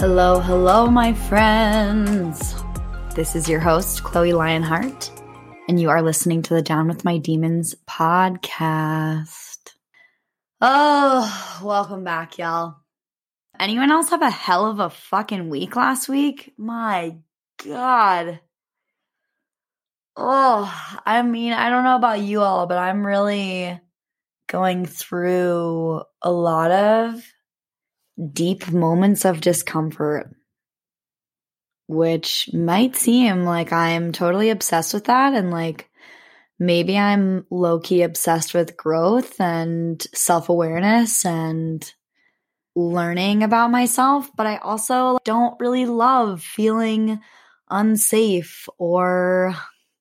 Hello, hello, my friends. This is your host, Chloe Lionheart, and you are listening to the Down with My Demons podcast. Oh, welcome back, y'all. Anyone else have a hell of a fucking week last week? My God. Oh, I don't know about you all, but I'm really going through a lot of deep moments of discomfort, which might seem like I'm totally obsessed with that, and like maybe I'm low-key obsessed with growth and self-awareness and learning about myself, but I also don't really love feeling unsafe or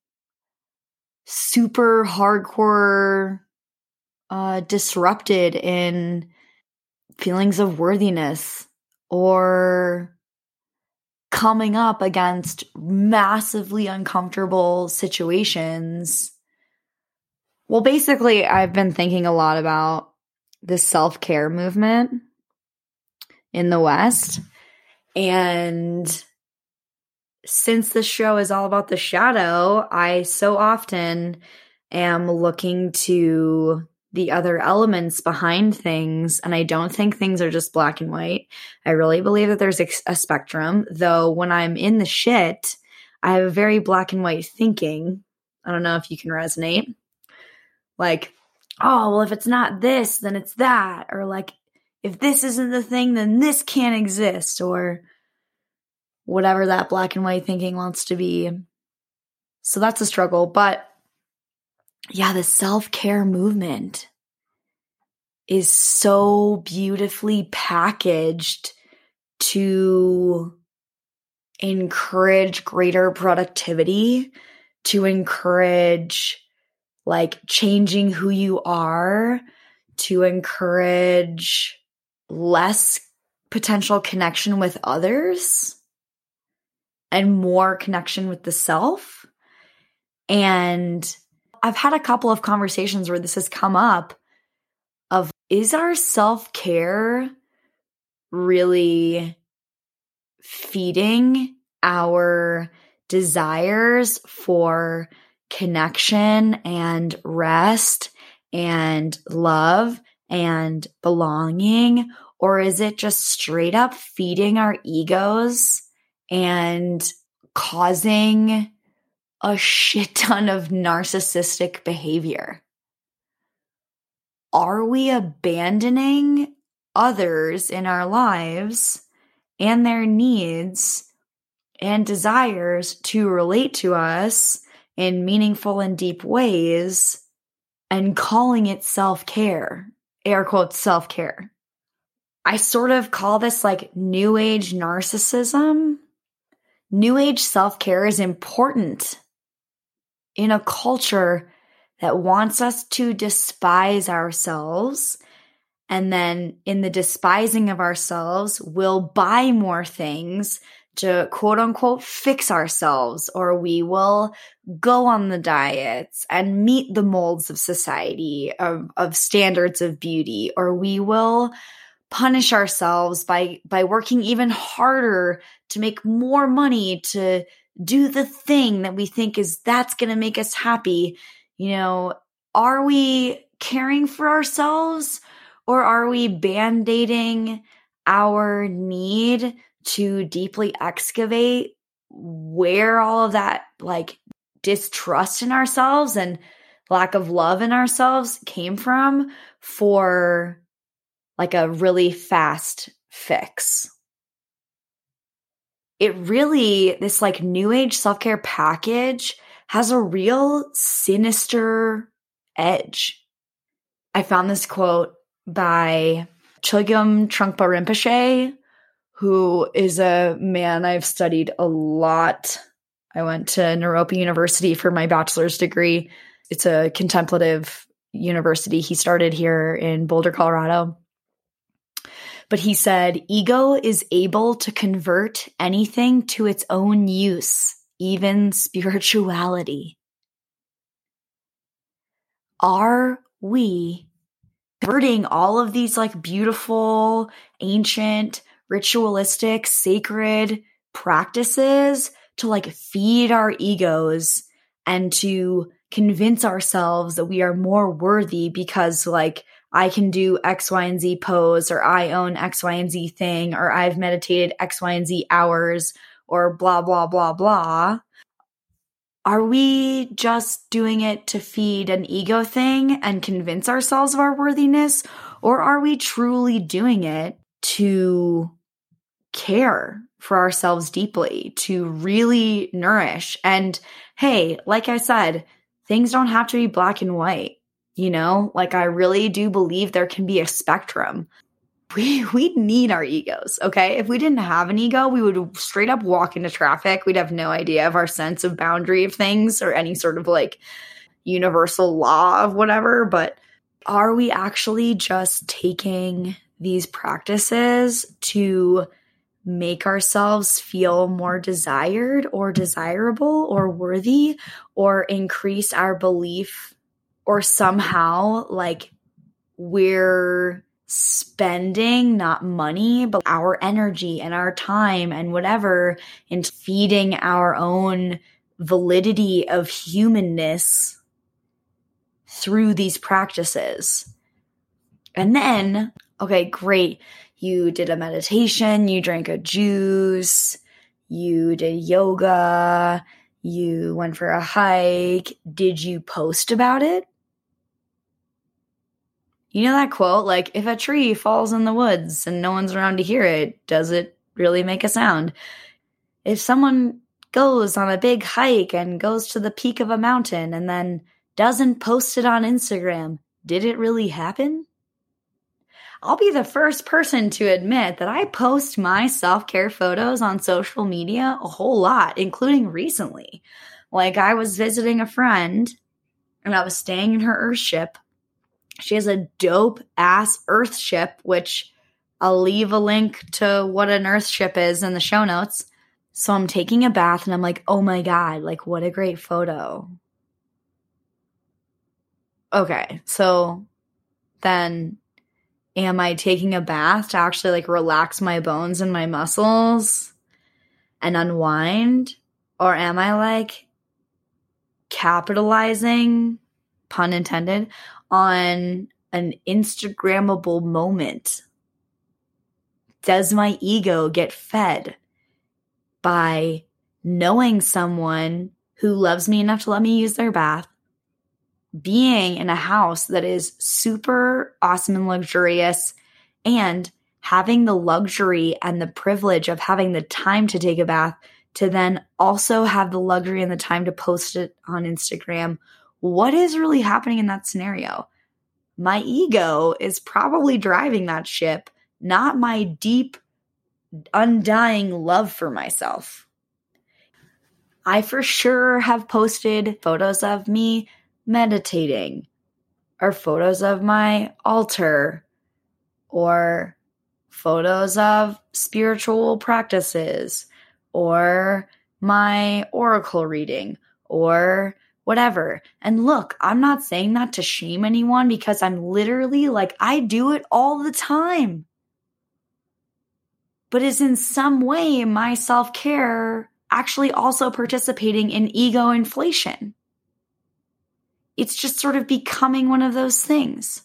super hardcore disrupted in feelings of worthiness or coming up against massively uncomfortable situations. Well, basically, I've been thinking a lot about the self-care movement in the West. And since the show is all about the shadow, I so often am looking to the other elements behind things. And I don't think things are just black and white. I really believe that there's a spectrum, though when I'm in the shit, I have a very black and white thinking. I don't know if you can resonate. Like, oh, well, if it's not this, then it's that. Or like, if this isn't the thing, then this can't exist. Or whatever that black and white thinking wants to be. So that's a struggle. But yeah, the self-care movement is so beautifully packaged to encourage greater productivity, to encourage like changing who you are, to encourage less potential connection with others and more connection with the self. And I've had a couple of conversations where this has come up of, is our self-care really feeding our desires for connection and rest and love and belonging? Or is it just straight up feeding our egos and causing a shit ton of narcissistic behavior? Are we abandoning others in our lives and their needs and desires to relate to us in meaningful and deep ways and calling it self-care? Air quotes, self-care. I sort of call this like new age narcissism. New age self-care is important in a culture that wants us to despise ourselves, and then in the despising of ourselves, we'll buy more things to quote unquote fix ourselves, or we will go on the diets and meet the molds of society, of standards of beauty, or we will punish ourselves by working even harder to make more money to do the thing that we think that's going to make us happy. You know, are we caring for ourselves, or are we band-aiding our need to deeply excavate where all of that like distrust in ourselves and lack of love in ourselves came from for like a really fast fix? It really, this like new age self-care package has a real sinister edge. I found this quote by Chogyam Trungpa Rinpoche, who is a man I've studied a lot. I went to Naropa University for my bachelor's degree. It's a contemplative university. He started here in Boulder, Colorado. But he said, ego is able to convert anything to its own use, even spirituality. Are we converting all of these like beautiful, ancient, ritualistic, sacred practices to like feed our egos and to convince ourselves that we are more worthy because like I can do X, Y, and Z pose, or I own X, Y, and Z thing, or I've meditated X, Y, and Z hours, or blah, blah, blah, blah. Are we just doing it to feed an ego thing and convince ourselves of our worthiness? Or are we truly doing it to care for ourselves deeply, to really nourish? And hey, like I said, things don't have to be black and white. You know, like I really do believe there can be a spectrum. We need our egos, okay? If we didn't have an ego, we would straight up walk into traffic. We'd have no idea of our sense of boundary of things or any sort of like universal law of whatever. But are we actually just taking these practices to make ourselves feel more desired or desirable or worthy or increase our belief or somehow like we're spending not money, but our energy and our time and whatever in feeding our own validity of humanness through these practices? And then, okay, great. You did a meditation, you drank a juice, you did yoga, you went for a hike. Did you post about it? You know that quote, like, if a tree falls in the woods and no one's around to hear it, does it really make a sound? If someone goes on a big hike and goes to the peak of a mountain and then doesn't post it on Instagram, did it really happen? I'll be the first person to admit that I post my self-care photos on social media a whole lot, including recently. Like I was visiting a friend and I was staying in her Earth ship. She has a dope ass Earth ship, which I'll leave a link to what an Earth ship is in the show notes. So I'm taking a bath and I'm like, oh my God, like what a great photo. Okay, so then am I taking a bath to actually like relax my bones and my muscles and unwind? Or am I like capitalizing, pun intended, on an Instagrammable moment? Does my ego get fed by knowing someone who loves me enough to let me use their bath, being in a house that is super awesome and luxurious, and having the luxury and the privilege of having the time to take a bath, to then also have the luxury and the time to post it on Instagram? What is really happening in that scenario? My ego is probably driving that ship, not my deep, undying love for myself. I for sure have posted photos of me meditating, or photos of my altar, or photos of spiritual practices, or my oracle reading, or whatever. And look, I'm not saying that to shame anyone, because I'm literally like, I do it all the time. But is in some way my self-care actually also participating in ego inflation? It's just sort of becoming one of those things.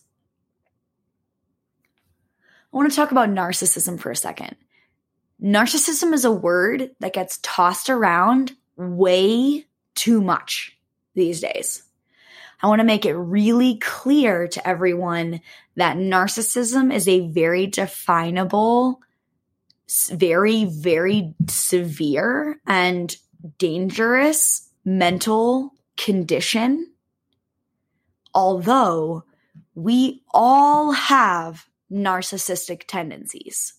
I want to talk about narcissism for a second. Narcissism is a word that gets tossed around way too much these days. I want to make it really clear to everyone that narcissism is a very definable, very, very severe and dangerous mental condition. Although we all have narcissistic tendencies.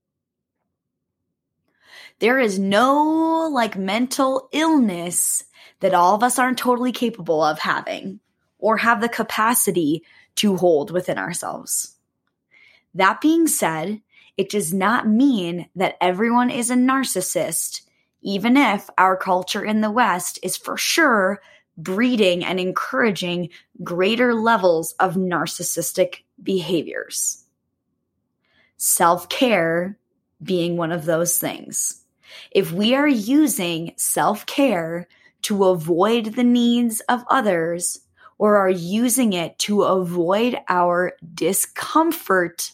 There is no like mental illness that all of us aren't totally capable of having or have the capacity to hold within ourselves. That being said, it does not mean that everyone is a narcissist, even if our culture in the West is for sure breeding and encouraging greater levels of narcissistic behaviors. Self-care being one of those things. If we are using self-care to avoid the needs of others, or are using it to avoid our discomfort,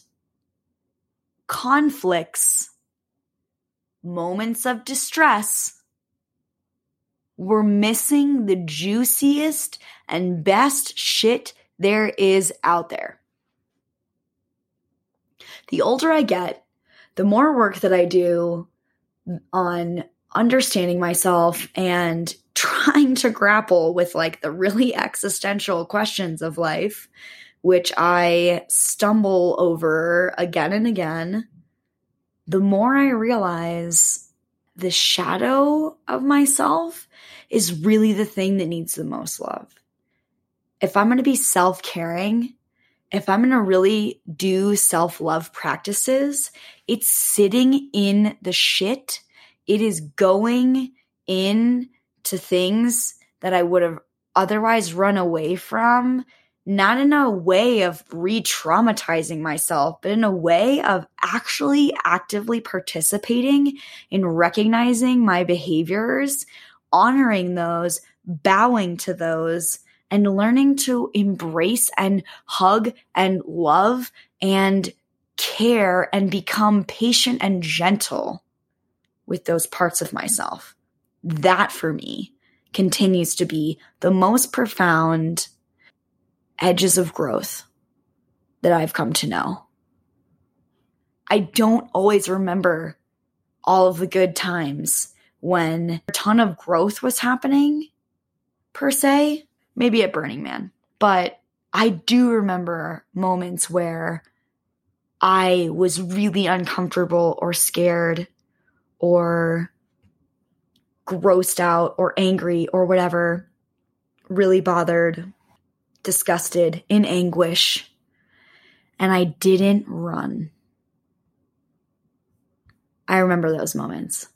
conflicts, moments of distress, we're missing the juiciest and best shit there is out there. The older I get, the more work that I do on understanding myself and trying to grapple with like the really existential questions of life, which I stumble over again and again, the more I realize the shadow of myself is really the thing that needs the most love. If I'm going to be self-caring, if I'm going to really do self-love practices, it's sitting in the shit. It is going in to things that I would have otherwise run away from, not in a way of re-traumatizing myself, but in a way of actually actively participating in recognizing my behaviors, honoring those, bowing to those, and learning to embrace and hug and love and care and become patient and gentle with those parts of myself. That for me continues to be the most profound edges of growth that I've come to know. I don't always remember all of the good times when a ton of growth was happening, per se, maybe at Burning Man. But I do remember moments where I was really uncomfortable or scared or grossed out or angry or whatever, really bothered, disgusted, in anguish, and I didn't run. I remember those moments.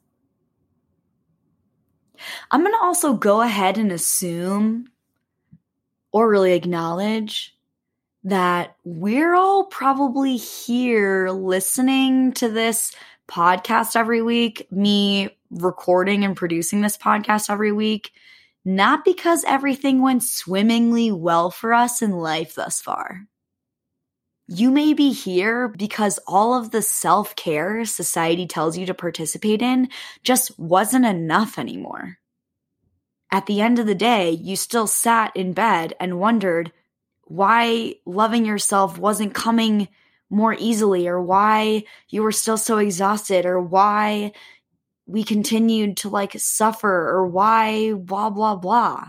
I'm going to also go ahead and assume or really acknowledge that we're all probably here listening to this podcast every week, me recording and producing this podcast every week, not because everything went swimmingly well for us in life thus far. You may be here because all of the self-care society tells you to participate in just wasn't enough anymore. At the end of the day, you still sat in bed and wondered why loving yourself wasn't coming more easily, or why you were still so exhausted, or why we continued to suffer, or why blah, blah, blah.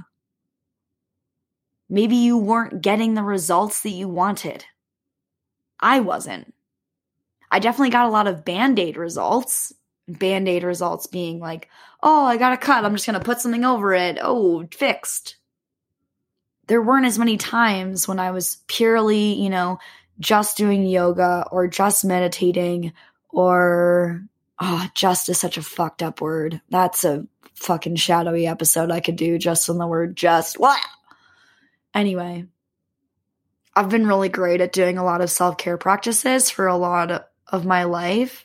Maybe you weren't getting the results that you wanted. I wasn't. I definitely got a lot of Band-Aid results. Band-Aid results being like, oh, I got a cut. I'm just going to put something over it. Oh, fixed. There weren't as many times when I was purely, just doing yoga or just meditating or, just is such a fucked up word. That's a fucking shadowy episode I could do just on the word just. What? Anyway, I've been really great at doing a lot of self-care practices for a lot of my life.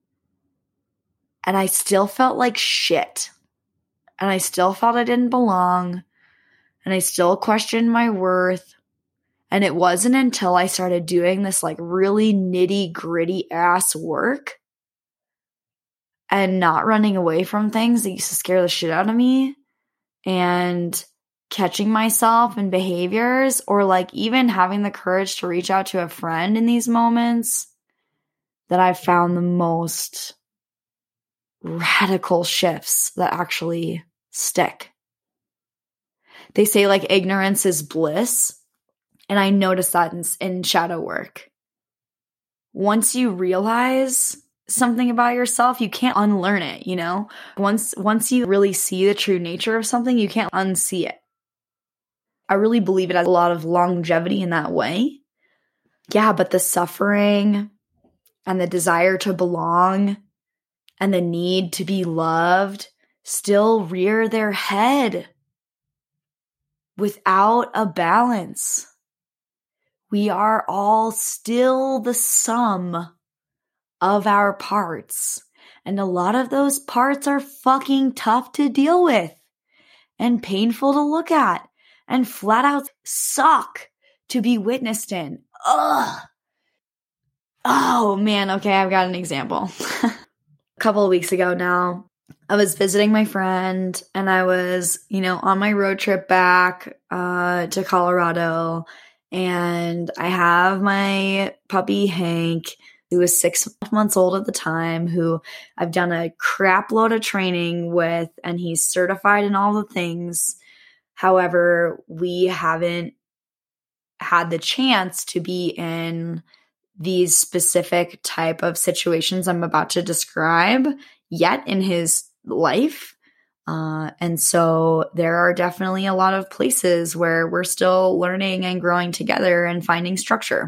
And I still felt like shit. And I still felt I didn't belong. And I still questioned my worth. And it wasn't until I started doing this really nitty gritty ass work and not running away from things that used to scare the shit out of me and catching myself in behaviors, or even having the courage to reach out to a friend in these moments, that I found the most radical shifts that actually stick. They say ignorance is bliss. And I noticed that in shadow work. Once you realize something about yourself, you can't unlearn it, Once you really see the true nature of something, you can't unsee it. I really believe it has a lot of longevity in that way. Yeah, but the suffering and the desire to belong and the need to be loved still rear their head without a balance. We are all still the sum of our parts. And a lot of those parts are fucking tough to deal with and painful to look at and flat out suck to be witnessed in. Ugh. Oh man, okay, I've got an example. A couple of weeks ago now, I was visiting my friend and I was, on my road trip back to Colorado, and I have my puppy Hank, who was 6 months old at the time, who I've done a crap load of training with, and he's certified in all the things. However, we haven't had the chance to be in these specific type of situations I'm about to describe yet in his life. And so there are definitely a lot of places where we're still learning and growing together and finding structure.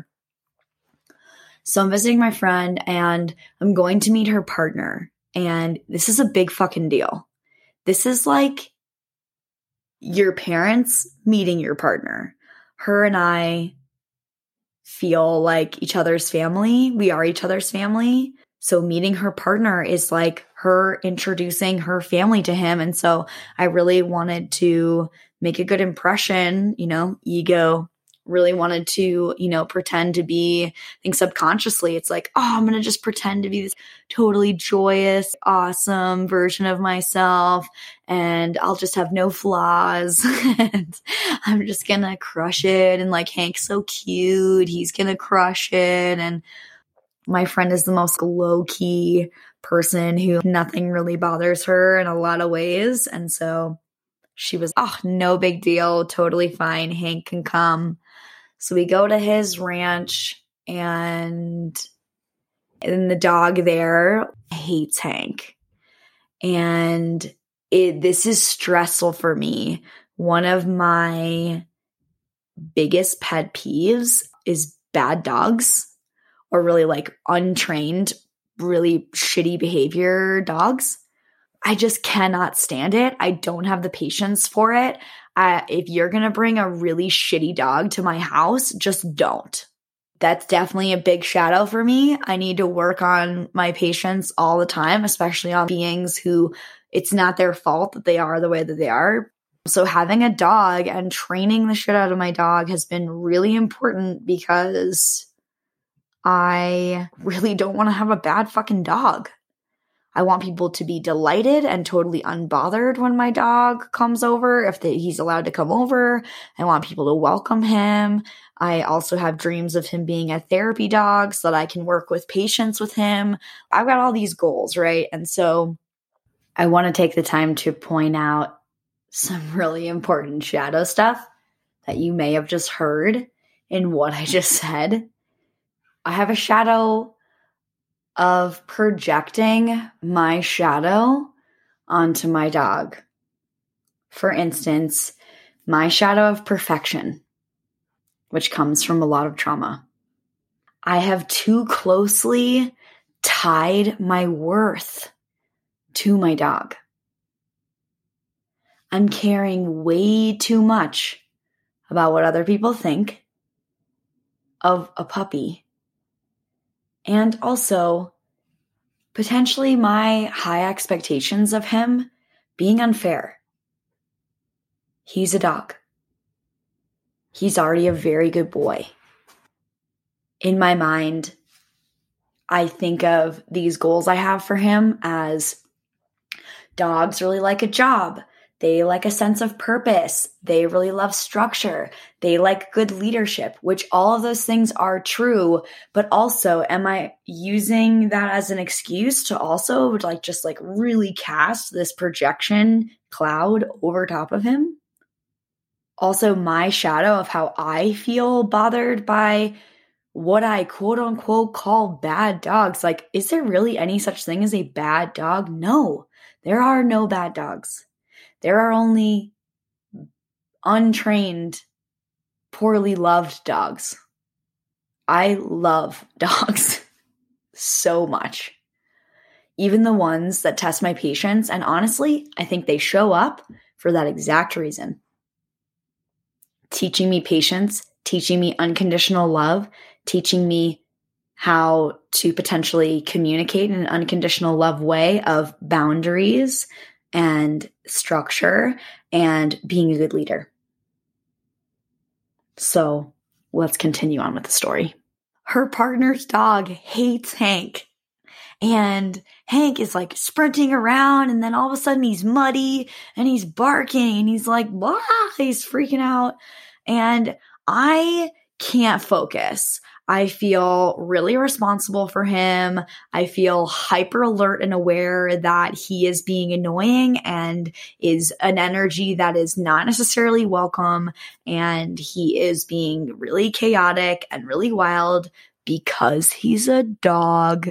So I'm visiting my friend and I'm going to meet her partner. And this is a big fucking deal. This is like your parents meeting your partner. Her and I feel like each other's family. We are each other's family. So meeting her partner is like her introducing her family to him. And so I really wanted to make a good impression, ego, really wanted to, pretend to be, I think subconsciously it's like, oh, I'm going to just pretend to be this totally joyous, awesome version of myself. And I'll just have no flaws. And I'm just going to crush it. And like, Hank's so cute. He's going to crush it. And my friend is the most low-key person who nothing really bothers her in a lot of ways. And so she was, no big deal. Totally fine. Hank can come. So we go to his ranch, and the dog there hates Hank. And this is stressful for me. One of my biggest pet peeves is bad dogs, or really like untrained, really shitty behavior dogs. I just cannot stand it. I don't have the patience for it. If you're going to bring a really shitty dog to my house, just don't. That's definitely a big shadow for me. I need to work on my patience all the time, especially on beings who it's not their fault that they are the way that they are. So having a dog and training the shit out of my dog has been really important, because I really don't want to have a bad fucking dog. I want people to be delighted and totally unbothered when my dog comes over, if he's allowed to come over. I want people to welcome him. I also have dreams of him being a therapy dog so that I can work with patients with him. I've got all these goals, right? And so I want to take the time to point out some really important shadow stuff that you may have just heard in what I just said. I have a shadow of projecting my shadow onto my dog. For instance, my shadow of perfection, which comes from a lot of trauma. I have too closely tied my worth to my dog. I'm caring way too much about what other people think of a puppy. And also, potentially my high expectations of him being unfair. He's a dog. He's already a very good boy. In my mind, I think of these goals I have for him as dogs really like a job. They like a sense of purpose. They really love structure. They like good leadership, which all of those things are true. But also, am I using that as an excuse to also just really cast this projection cloud over top of him? Also, my shadow of how I feel bothered by what I quote unquote call bad dogs. Like, is there really any such thing as a bad dog? No, there are no bad dogs. There are only untrained, poorly loved dogs. I love dogs so much. Even the ones that test my patience. And honestly, I think they show up for that exact reason. Teaching me patience, teaching me unconditional love, teaching me how to potentially communicate in an unconditional love way of boundaries and structure and being a good leader. So let's continue on with the story. Her partner's dog hates Hank. And Hank is like sprinting around, and then all of a sudden he's muddy and he's barking and he's like, blah, he's freaking out. And I can't focus. I feel really responsible for him. I feel hyper alert and aware that he is being annoying and is an energy that is not necessarily welcome. And he is being really chaotic and really wild because he's a dog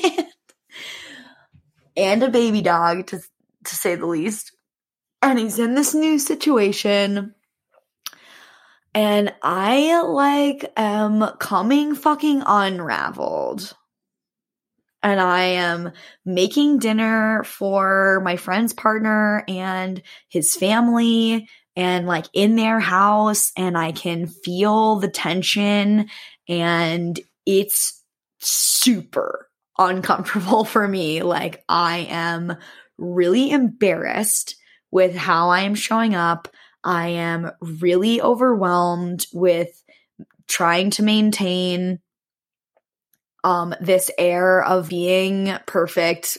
and a baby dog, to say the least. And he's in this new situation. And I am coming fucking unraveled. And I am making dinner for my friend's partner and his family and in their house, and I can feel the tension, and it's super uncomfortable for me. I am really embarrassed with how I am showing up. I am really overwhelmed with trying to maintain this air of being perfect,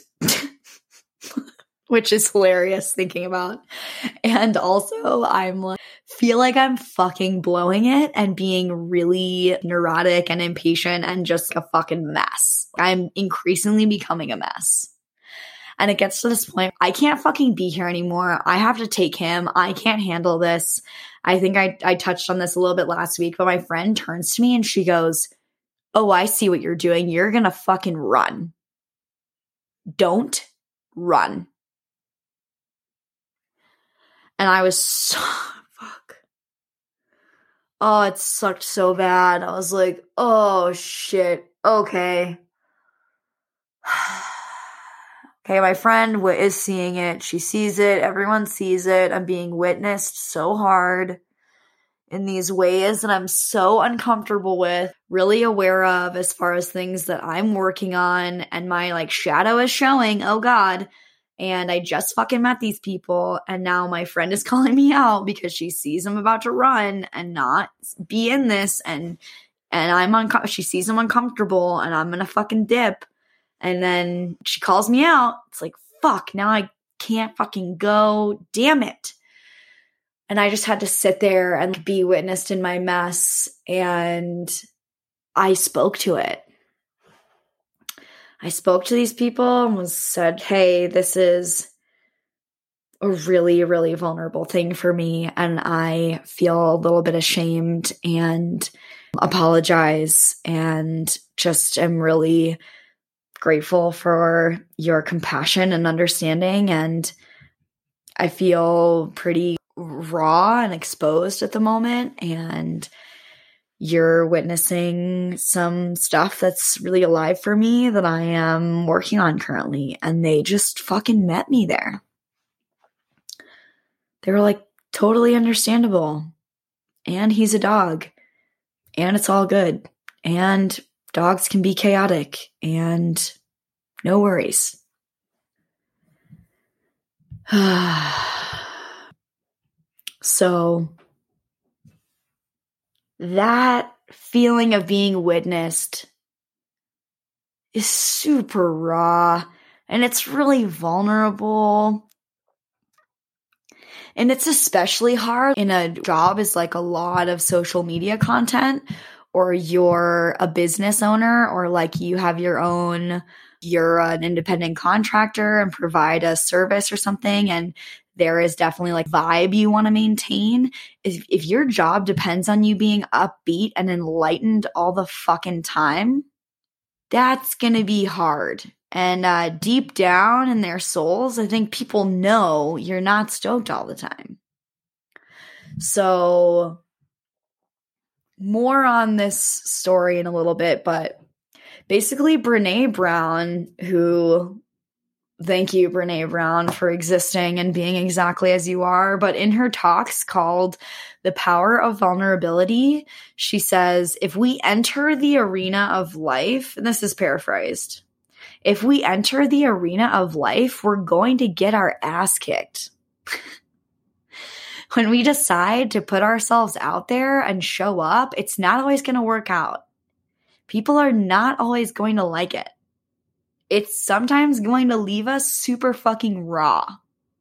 which is hilarious thinking about. And also feel like I'm fucking blowing it and being really neurotic and impatient and just a fucking mess. I'm increasingly becoming a mess. And it gets to this point, I can't fucking be here anymore. I have to take him. I can't handle this. I think I touched on this a little bit last week, but my friend turns to me and she goes, "Oh, I see what you're doing. You're going to fucking run. Don't run." And I was so, fuck. Oh, it sucked so bad. I was like, oh shit. Okay. Okay, my friend is seeing it. She sees it. Everyone sees it. I'm being witnessed so hard in these ways that I'm so uncomfortable with, really aware of as far as things that I'm working on, and my shadow is showing. Oh God. And I just fucking met these people, and now my friend is calling me out because she sees I'm about to run and not be in this, and she sees I'm uncomfortable and I'm gonna fucking dip. And then she calls me out. It's like, fuck, now I can't fucking go. Damn it. And I just had to sit there and be witnessed in my mess. And I spoke to it. I spoke to these people and said, hey, this is a really, really vulnerable thing for me. And I feel a little bit ashamed and apologize, and just am really grateful for your compassion and understanding. And I feel pretty raw and exposed at the moment, and you're witnessing some stuff that's really alive for me that I am working on currently. And they just fucking met me there. They were totally understandable. And he's a dog. And it's all good. And dogs can be chaotic, and no worries. So that feeling of being witnessed is super raw, and it's really vulnerable. And it's especially hard in a job is a lot of social media content, or you're a business owner, or you have you're an independent contractor and provide a service or something. And there is definitely vibe you want to maintain. If your job depends on you being upbeat and enlightened all the fucking time, that's going to be hard. And deep down in their souls, I think people know you're not stoked all the time. So more on this story in a little bit, but basically Brene Brown, who Thank you, Brené Brown, for existing and being exactly as you are. But in her talks called The Power of Vulnerability, she says, if we enter the arena of life, and this is paraphrased, if we enter the arena of life, we're going to get our ass kicked. When we decide to put ourselves out there and show up, it's not always going to work out. People are not always going to like it. It's sometimes going to leave us super fucking raw.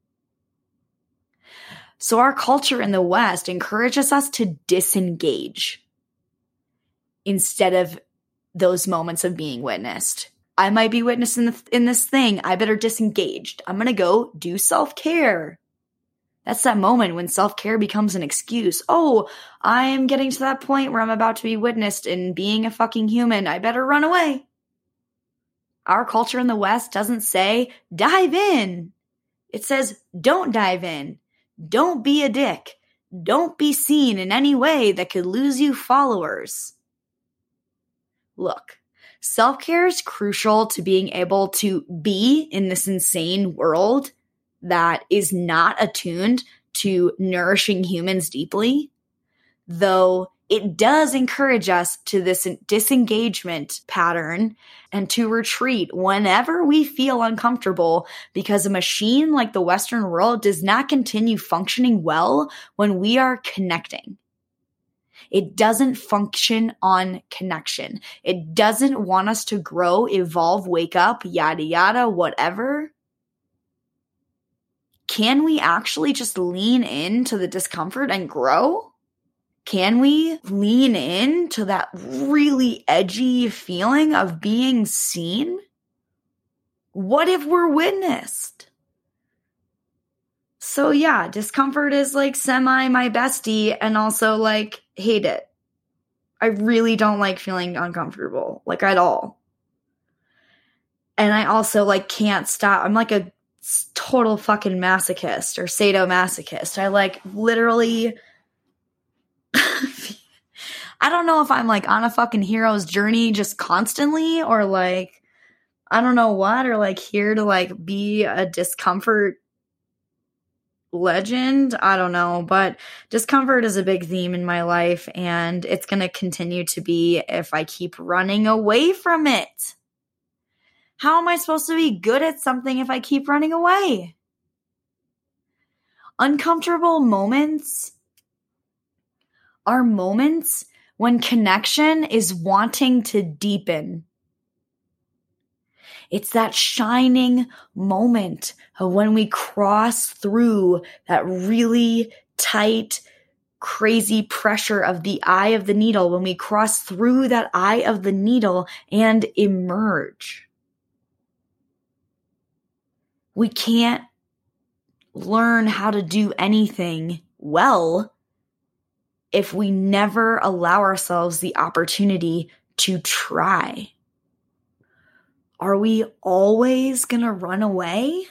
So our culture in the West encourages us to disengage instead of those moments of being witnessed. I might be witnessed in this thing. I better disengage. I'm going to go do self-care. That's that moment when self-care becomes an excuse. Oh, I'm getting to that point where I'm about to be witnessed in being a fucking human. I better run away. Our culture in the West doesn't say, dive in. It says, don't dive in. Don't be a dick. Don't be seen in any way that could lose you followers. Look, self-care is crucial to being able to be in this insane world that is not attuned to nourishing humans deeply, though it does encourage us to this disengagement pattern and to retreat whenever we feel uncomfortable, because a machine like the Western world does not continue functioning well when we are connecting. It doesn't function on connection. It doesn't want us to grow, evolve, wake up, yada, yada, whatever. Can we actually just lean into the discomfort and grow? Can we lean into that really edgy feeling of being seen? What if we're witnessed? So yeah, discomfort is like semi my bestie and also like hate it. I really don't like feeling uncomfortable, like at all. And I also like can't stop. I'm like a total fucking masochist or sadomasochist. I like literally I don't know if I'm like on a fucking hero's journey just constantly or like, I don't know what, or like here to like be a discomfort legend. I don't know, but discomfort is a big theme in my life and it's going to continue to be if I keep running away from it. How am I supposed to be good at something if I keep running away? Uncomfortable moments are moments when connection is wanting to deepen. It's that shining moment of when we cross through that really tight, crazy pressure of the eye of the needle, when we cross through that eye of the needle and emerge. We can't learn how to do anything well if we never allow ourselves the opportunity to try. Are we always going to run away?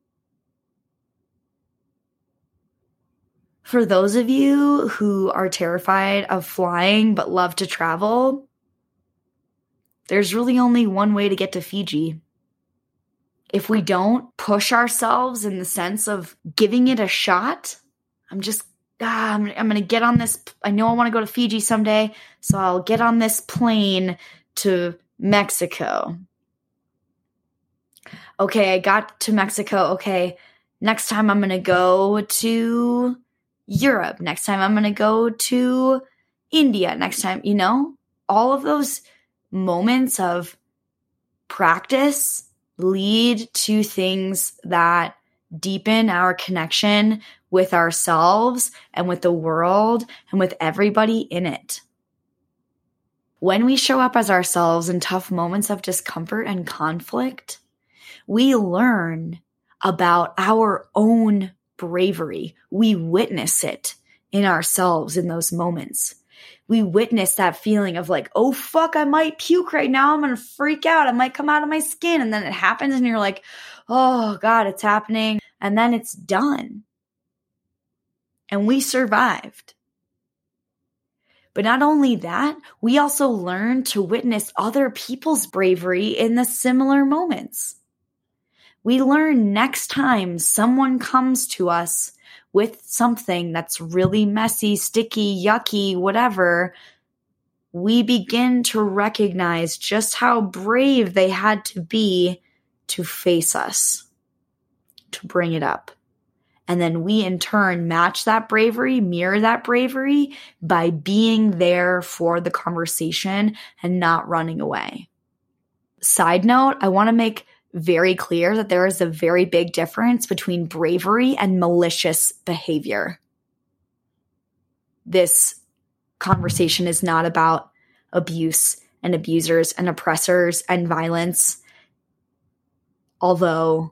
For those of you who are terrified of flying but love to travel, there's really only one way to get to Fiji. If we don't push ourselves in the sense of giving it a shot, I'm going to get on this. I know I want to go to Fiji someday, so I'll get on this plane to Mexico. Okay, I got to Mexico. Okay, next time I'm going to go to Europe. Next time I'm going to go to India. Next time, all of those moments of practice lead to things that deepen our connection with ourselves and with the world and with everybody in it. When we show up as ourselves in tough moments of discomfort and conflict, we learn about our own bravery. We witness it in ourselves in those moments. We witness that feeling of like, oh fuck, I might puke right now. I'm going to freak out. I might come out of my skin. And then it happens and you're like, oh God, it's happening. And then it's done. And we survived. But not only that, we also learn to witness other people's bravery in the similar moments. We learn next time someone comes to us with something that's really messy, sticky, yucky, whatever, we begin to recognize just how brave they had to be to face us, to bring it up. And then we in turn match that bravery, mirror that bravery by being there for the conversation and not running away. Side note, I want to make very clear that there is a very big difference between bravery and malicious behavior. This conversation is not about abuse and abusers and oppressors and violence. Although,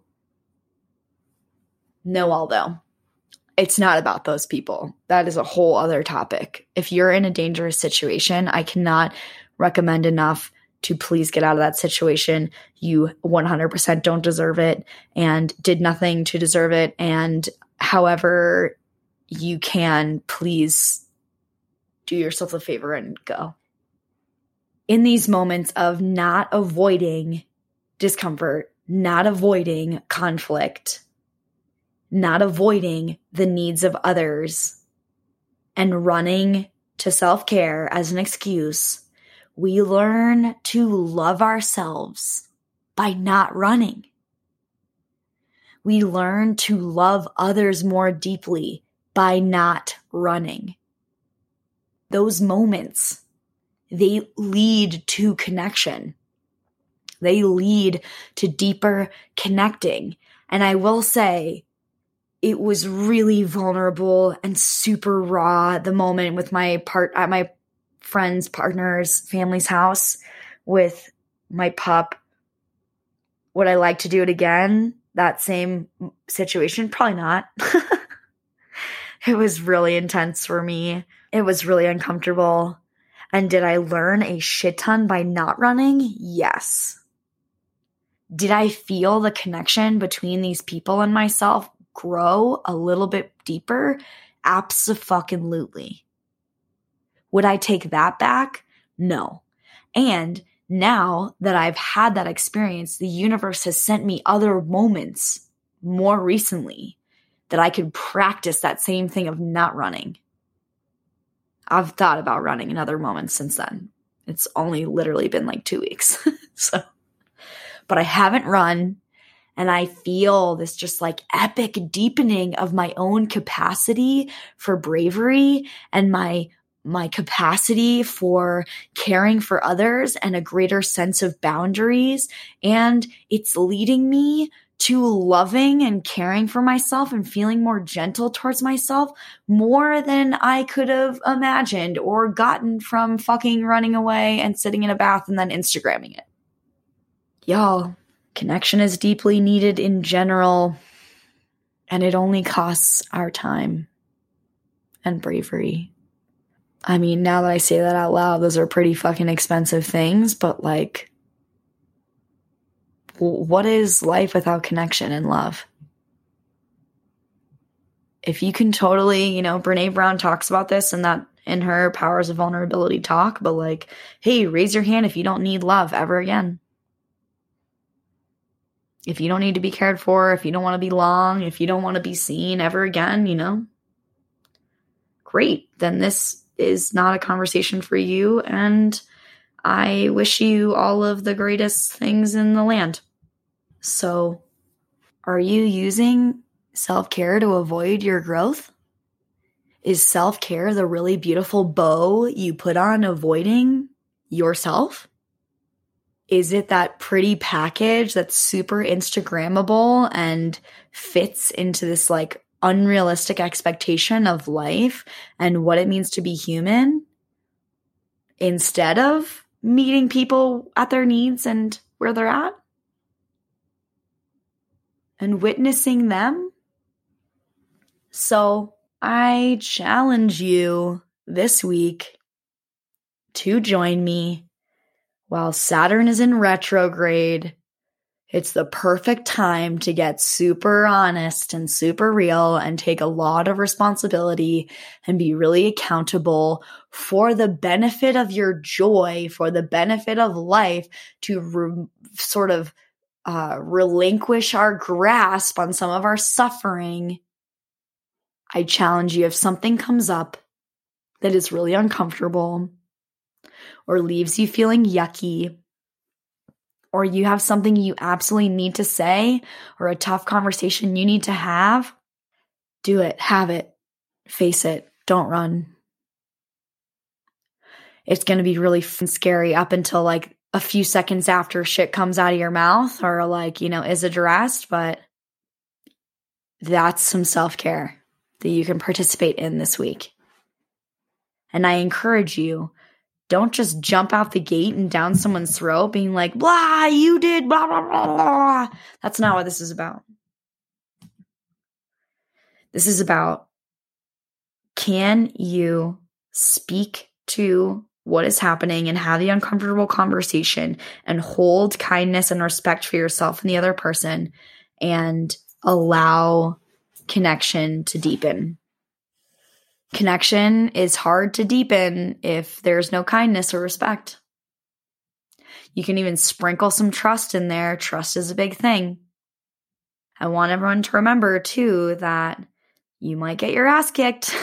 it's not about those people. That is a whole other topic. If you're in a dangerous situation, I cannot recommend enough to please get out of that situation. You 100% don't deserve it and did nothing to deserve it. And however you can, please do yourself a favor and go. In these moments of not avoiding discomfort, not avoiding conflict, not avoiding the needs of others, and running to self-care as an excuse, we learn to love ourselves by not running. We learn to love others more deeply by not running. Those moments, they lead to connection. They lead to deeper connecting. And I will say, it was really vulnerable and super raw at the moment with at my friend's partner's family's house with my pup. Would I like to do it again? That same situation? Probably not. It was really intense for me. It was really uncomfortable. And did I learn a shit ton by not running? Yes. Did I feel the connection between these people and myself grow a little bit deeper? Abso-fucking-lutely. Would I take that back? No. And now that I've had that experience, the universe has sent me other moments more recently that I could practice that same thing of not running. I've thought about running in other moments since then. It's only literally been like 2 weeks. But I haven't run, and I feel this just like epic deepening of my own capacity for bravery and my capacity for caring for others and a greater sense of boundaries. And it's leading me to loving and caring for myself and feeling more gentle towards myself more than I could have imagined or gotten from fucking running away and sitting in a bath and then Instagramming it. Y'all, connection is deeply needed in general, and it only costs our time and bravery. I mean, now that I say that out loud, those are pretty fucking expensive things, but like, what is life without connection and love? If you can totally, Brene Brown talks about this in her Powers of Vulnerability talk, but like, hey, raise your hand if you don't need love ever again. If you don't need to be cared for, if you don't want to be long, if you don't want to be seen ever again, great. Then this is not a conversation for you, and I wish you all of the greatest things in the land. So, are you using self-care to avoid your growth? Is self-care the really beautiful bow you put on avoiding yourself? Is it that pretty package that's super Instagrammable and fits into this like unrealistic expectation of life and what it means to be human, instead of meeting people at their needs and where they're at and witnessing them? So I challenge you this week to join me while Saturn is in retrograde. It's the perfect time to get super honest and super real and take a lot of responsibility and be really accountable for the benefit of your joy, for the benefit of life, to sort of relinquish our grasp on some of our suffering, I challenge you, if something comes up that is really uncomfortable or leaves you feeling yucky, or you have something you absolutely need to say or a tough conversation you need to have, do it, have it, face it, don't run. It's going to be really scary up until like a few seconds after shit comes out of your mouth or like, is addressed, but that's some self-care that you can participate in this week. And I encourage you, don't just jump out the gate and down someone's throat being like, blah, you did, blah, blah, blah, blah. That's not what this is about. This is about, can you speak to what is happening and have the uncomfortable conversation and hold kindness and respect for yourself and the other person and allow connection to deepen. Connection is hard to deepen if there's no kindness or respect. You can even sprinkle some trust in there. Trust is a big thing. I want everyone to remember too that you might get your ass kicked.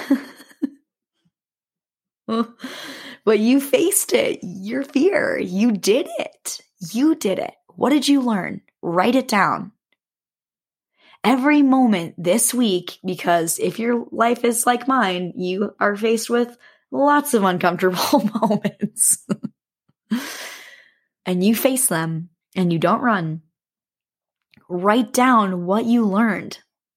But you faced it, your fear. You did it. You did it. What did you learn? Write it down. Every moment this week, because if your life is like mine, you are faced with lots of uncomfortable moments. And you face them and you don't run. Write down what you learned.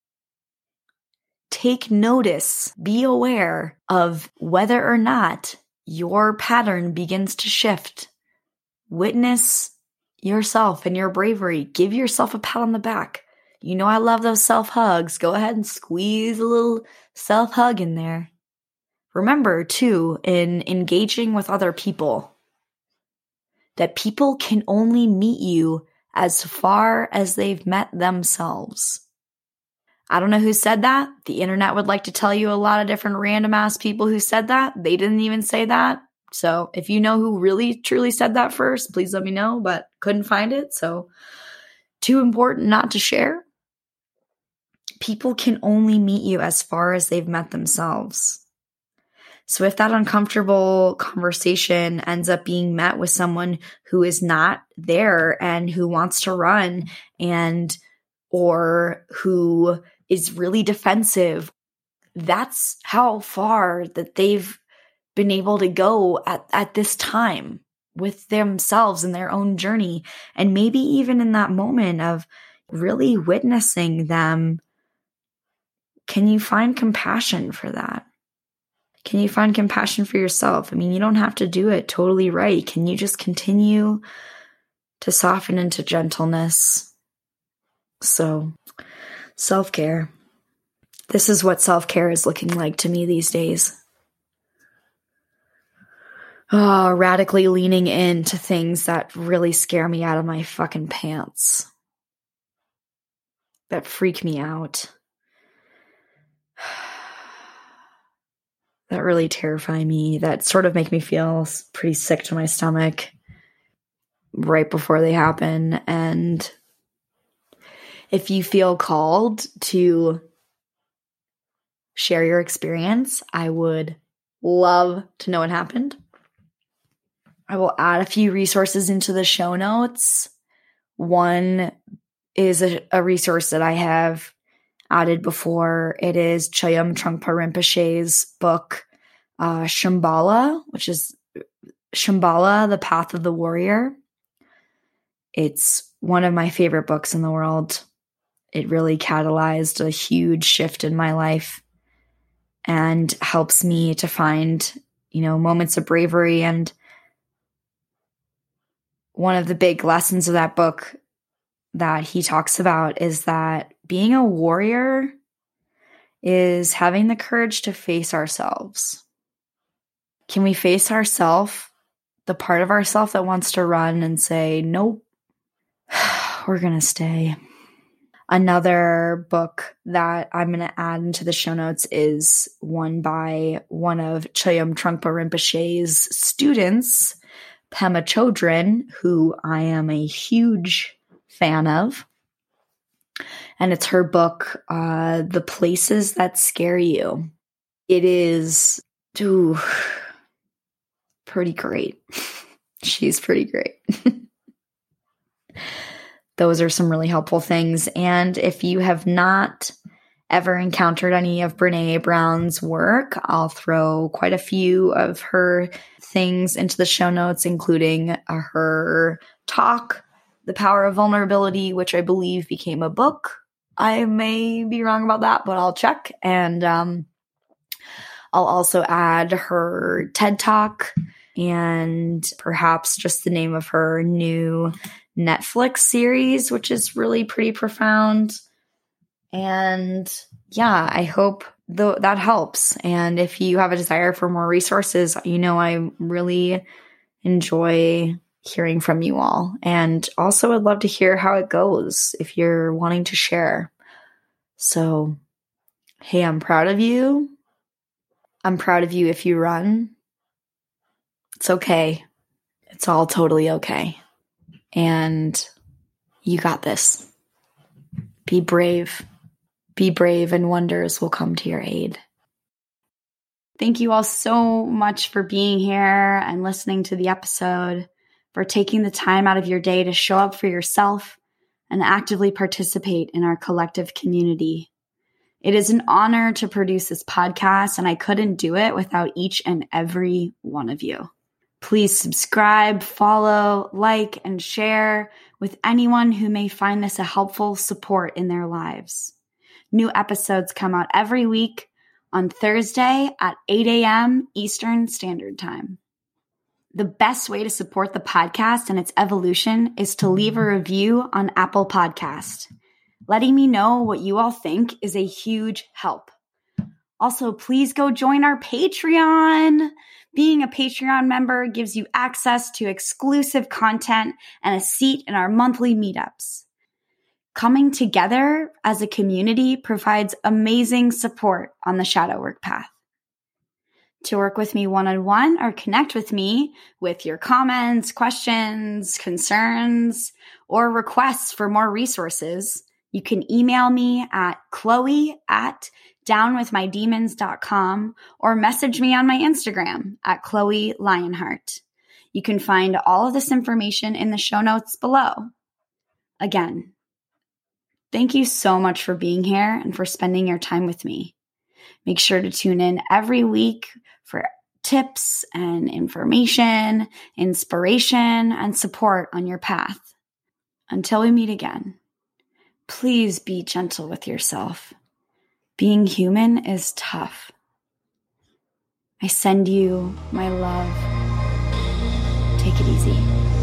Take notice. Be aware of whether or not your pattern begins to shift. Witness yourself and your bravery. Give yourself a pat on the back. I love those self-hugs. Go ahead and squeeze a little self-hug in there. Remember, too, in engaging with other people, that people can only meet you as far as they've met themselves. I don't know who said that. The internet would like to tell you a lot of different random ass people who said that. They didn't even say that. So if you know who really truly said that first, please let me know, but couldn't find it. So too important not to share. People can only meet you as far as they've met themselves. So if that uncomfortable conversation ends up being met with someone who is not there and who wants to run or who is really defensive, that's how far that they've been able to go at this time with themselves and their own journey. And maybe even in that moment of really witnessing them, can you find compassion for that? Can you find compassion for yourself? I mean, you don't have to do it totally right. Can you just continue to soften into gentleness? So, self-care. This is what self-care is looking like to me these days. Radically leaning into things that really scare me out of my fucking pants. That freak me out. That really terrify me. That sort of make me feel pretty sick to my stomach right before they happen. And if you feel called to share your experience, I would love to know what happened. I will add a few resources into the show notes. One is a resource that I have added before. It is Chögyam Trungpa Rinpoche's book, Shambhala, which is Shambhala, The Path of the Warrior. It's one of my favorite books in the world. It really catalyzed a huge shift in my life and helps me to find, moments of bravery. And one of the big lessons of that book that he talks about is that being a warrior is having the courage to face ourselves. Can we face ourselves, the part of ourselves that wants to run and say, nope, we're going to stay. Another book that I'm going to add into the show notes is one by one of Chögyam Trungpa Rinpoche's students, Pema Chodron, who I am a huge fan of. And it's her book, The Places That Scare You. It is pretty great. She's pretty great. Those are some really helpful things. And if you have not ever encountered any of Brené Brown's work, I'll throw quite a few of her things into the show notes, including her talk, The Power of Vulnerability, which I believe became a book. I may be wrong about that, but I'll check. And I'll also add her TED Talk and perhaps just the name of her new Netflix series, which is really pretty profound. And yeah, I hope that helps. And if you have a desire for more resources, I really enjoy hearing from you all. And also I'd love to hear how it goes if you're wanting to share. So, hey, I'm proud of you. I'm proud of you if you run. It's okay. It's all totally okay. And you got this. Be brave. Be brave, and wonders will come to your aid. Thank you all so much for being here and listening to the episode, for taking the time out of your day to show up for yourself and actively participate in our collective community. It is an honor to produce this podcast, and I couldn't do it without each and every one of you. Please subscribe, follow, like, and share with anyone who may find this a helpful support in their lives. New episodes come out every week on Thursday at 8 a.m. Eastern Standard Time. The best way to support the podcast and its evolution is to leave a review on Apple Podcast. Letting me know what you all think is a huge help. Also, please go join our Patreon. Being a Patreon member gives you access to exclusive content and a seat in our monthly meetups. Coming together as a community provides amazing support on the shadow work path. To work with me one-on-one or connect with me with your comments, questions, concerns, or requests for more resources, you can email me at chloe@downwithmydemons.com or message me on my Instagram at Chloe Lionheart. You can find all of this information in the show notes below. Again, thank you so much for being here and for spending your time with me. Make sure to tune in every week for tips and information, inspiration, and support on your path. Until we meet again, please be gentle with yourself. Being human is tough. I send you my love. Take it easy.